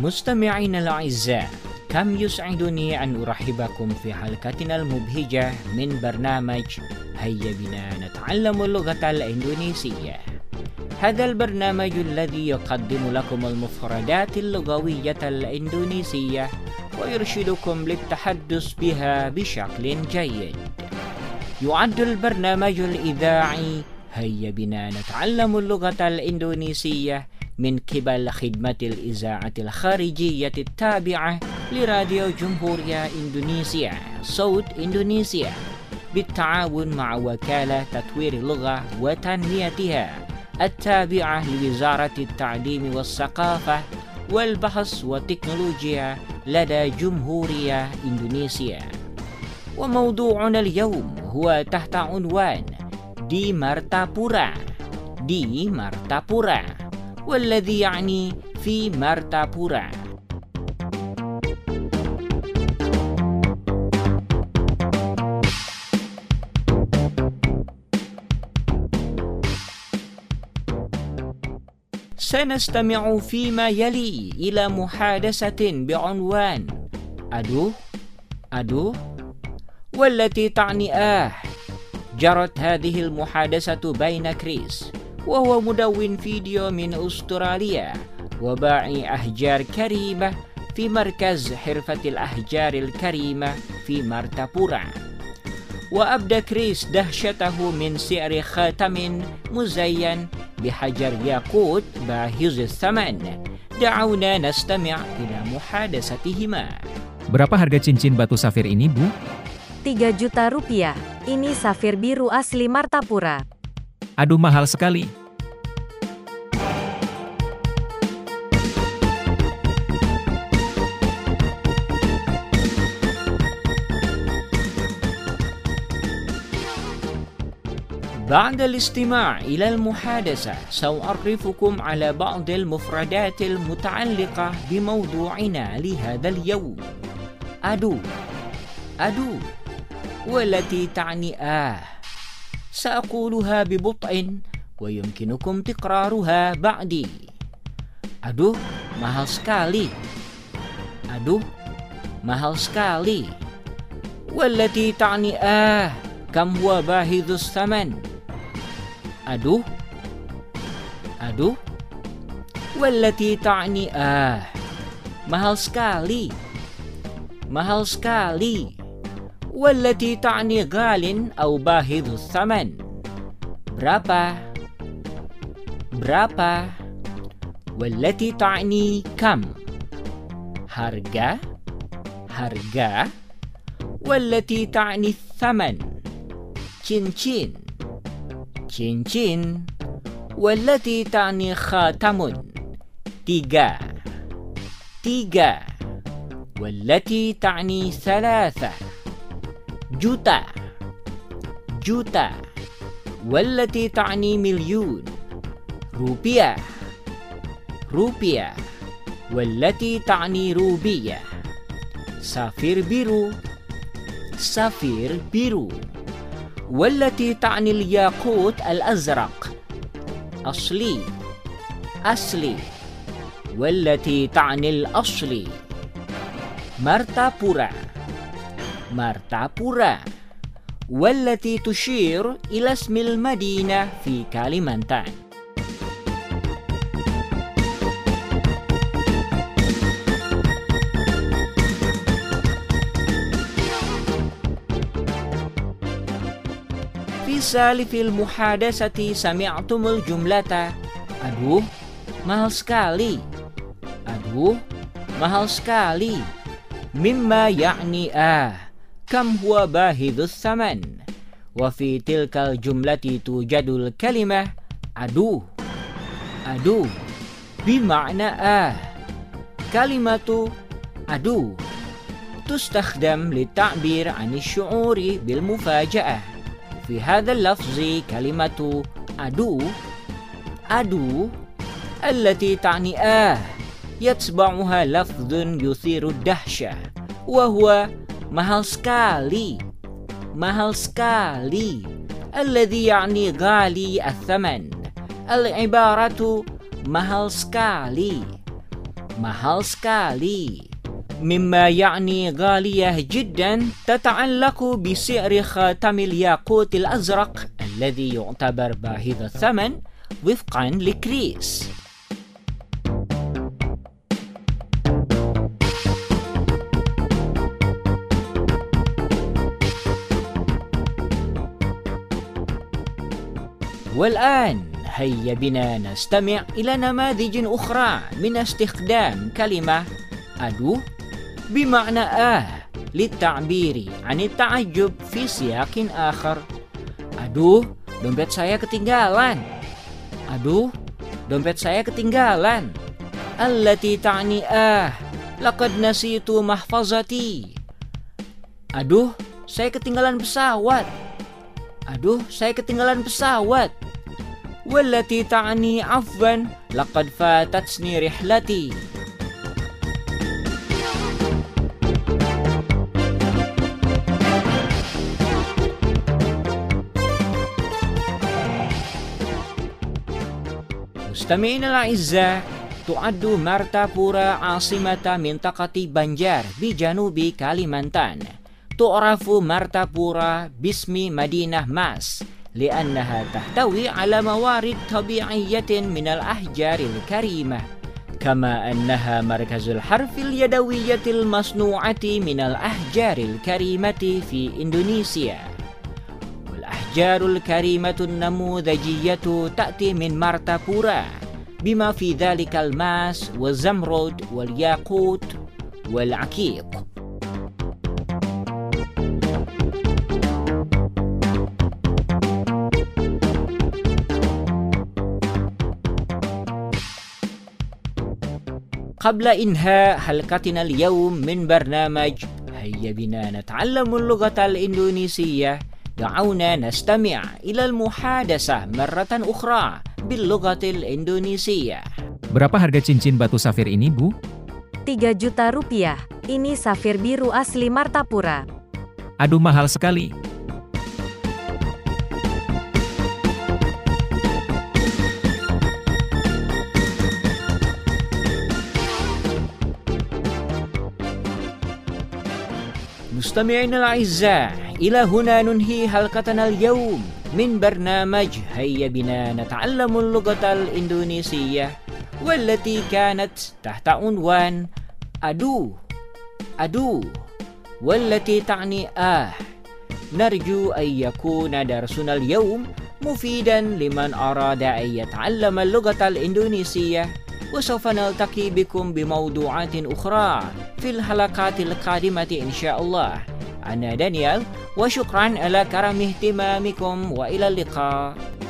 مستمعينا الأعزاء، كم يسعدني أن أرحبكم في حلقتنا المبهجة من برنامج هيا بنا نتعلم اللغة الإندونيسية. هذا البرنامج الذي يقدم لكم المفردات اللغوية الإندونيسية ويرشدكم للتحدث بها بشكل جيد. يعد البرنامج الإذاعي هيا بنا نتعلم اللغة الإندونيسية من قبل خدمة الإذاعة الخارجية التابعة لراديو جمهورية إندونيسيا صوت إندونيسيا بالتعاون مع وكالة تطوير اللغة وتنميتها التابعة لوزارة التعليم والثقافة والبحث والتكنولوجيا لدى جمهورية إندونيسيا. وموضوعنا اليوم هو تحت عنوان دي مارتابورا، دي مارتابورا، والذي يعني في مارتابورا. سنستمع فيما يلي إلى محادثة بعنوان أدوه أدوه، والتي تعني جرت هذه المحادثة بين كريس وهو مدون فيديو من أستراليا وباعي أحجار كريمة في مركز حرفة الأحجار الكريمة في مارتابورا. وأبدى كريس دهشته من سعر خاتم مزين بحجر ياقوت باهظ الثمن. دعونا نستمع إلى محادثتهما. Berapa harga cincin batu safir ini, Bu? 3 juta rupiah. Ini safir biru asli Martapura. Aduh, mahal sekali. بعد الاستماع إلى المحادثة سأعرفكم على بعض المفردات المتعلقة بموضوعنا لهذا اليوم. أدو أدو، والتي تعني سأقولها ببطء ويمكنكم تكرارها بعدي. Aduh, mahal sekali. Aduh, mahal sekali. والتي تعني كم هو باهظ الثمن. أدوه أدوه، والتي تعني mahal sekali. mahal sekali، والتي تعني غال أو باهظ الثمن. berapa berapa، والتي تعني كم. harga harga، والتي تعني الثمن. cincin cincin، والتي تعني خاتم. 3 3، والتي تعني 3. juta juta، والتي تعني مليون. rupiah rupiah، والتي تعني روبية. safir biru safir biru، والتي تعني الياقوت الأزرق. أصلي أصلي، والتي تعني الأصلي. مارتابورا مارتابورا، والتي تشير إلى اسم المدينة في كاليمانتان. في سالف المحادثة سمعتم الجملة أدوه mahal sekali. أدوه mahal sekali، مما يعني كم هو باهظ الثمن. وفي تلك الجملة توجد الكلمة أدوه أدوه بمعنى كلمة أدوه تستخدم للتعبير عن الشعور بالمفاجأة. في هذا اللفظ كلمة أدوه أدوه التي تعني يتبعها لفظ يثير الدهشة وهو mahal sekali. mahal sekali الذي يعني غالي الثمن. العبارة mahal sekali mahal sekali. مما يعني غالية جدا تتعلق بسعر خاتم الياقوت الأزرق الذي يعتبر باهظ الثمن وفقا لكريس. والآن هيا بنا نستمع إلى نماذج أخرى من استخدام كلمة أدوه بمعنى للتعبير عن التعجب في سياق آخر. Aduh, dompet saya ketinggalan. Aduh, dompet saya ketinggalan. Allati ta'ni laqad nasitu mahfazati. Aduh, saya ketinggalan pesawat. Aduh, saya ketinggalan pesawat. Wallati ta'ni afwan laqad fatatsni rihlati. مستمعينا الأعزاء، تعد مرتاپورا عاصمة منطقة بنجار بجنوب كاليمانتان. تعرف مرتاپورا باسم مدينة ماس لأنها تحتوي على موارد طبيعية من الأحجار الكريمة، كما أنها مركز الحرف اليدوية المصنوعة من الأحجار الكريمة في إندونيسيا. والأحجار الكريمة النموذجية تأتي من مرتاپورا بما في ذلك الماس والزمرد والياقوت والعقيق. قبل إنهاء حلقتنا اليوم من برنامج هيا بنا نتعلم اللغة الإندونيسية، دعونا نستمع إلى المحادثة مرة أخرى باللغة الإندونيسية. Berapa harga cincin batu safir ini, Bu? 3 juta rupiah. Ini safir biru asli Martapura. Aduh, mahal sekali. مستمعينا الأعزاء، إلى هنا ننهي حلقتنا اليوم من برنامج هيا بنا نتعلم اللغة الإندونيسية، والتي كانت تحت عنوان أدو والتي تعني نرجو أن يكون درسنا اليوم مفيدا لمن أراد أن يتعلم اللغة الإندونيسية، وسوف نلتقي بكم بموضوعات أخرى في الحلقات القادمة إن شاء الله. أنا دانيال، وشكرا على كرم اهتمامكم وإلى اللقاء.